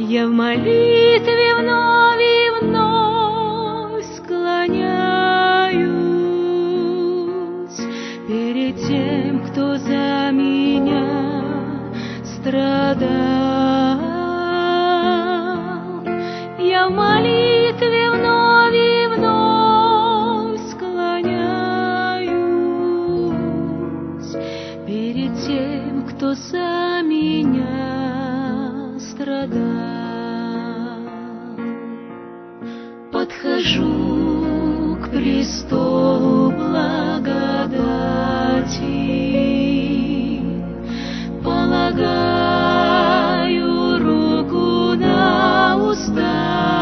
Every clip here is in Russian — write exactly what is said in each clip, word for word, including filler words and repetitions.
Я в молитве вновь и вновь склоняюсь перед тем, кто за меня страдал. Я в молитве вновь и вновь склоняюсь перед тем, кто за меня страдал. Подхожу к престолу благодати, полагаю руку на уста.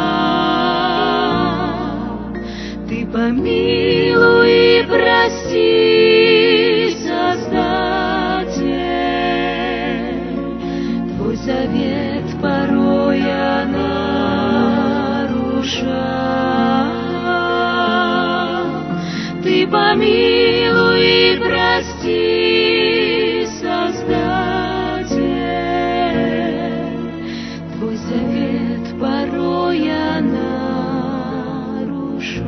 Ты помилуй и прости, Создатель, Твой завет порой я нарушал. Ты помилуй и прости, Создатель, Твой завет порой я нарушал.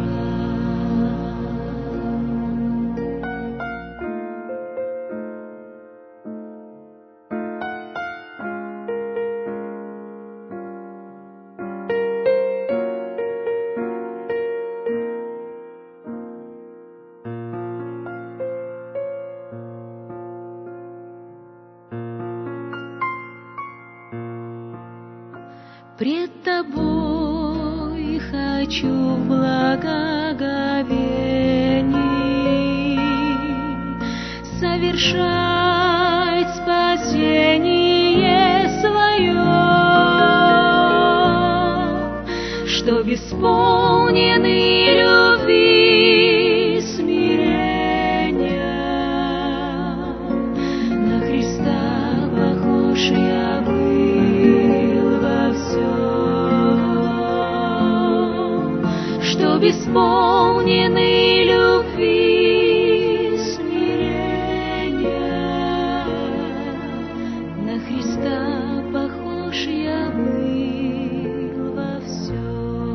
Пред Тобой хочу в благоговении совершать спасение свое, чтоб исполненный любви смирения на Христа похож я был во всем, чтоб исполненный любви смирения на Христа похож я был во всем.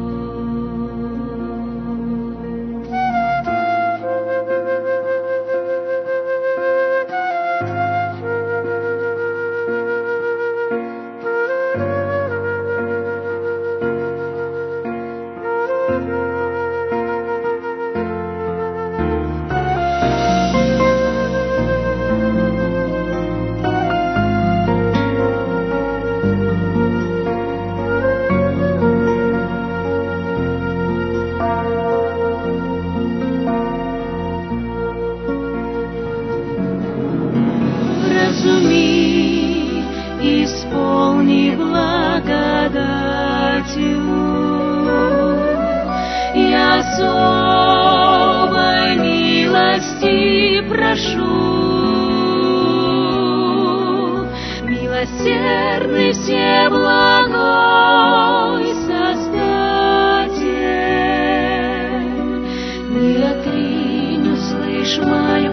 Разуми, исполни благодатью, я особой милости прошу. Милосердный всеблагой Создатель, не отринь, услышь мое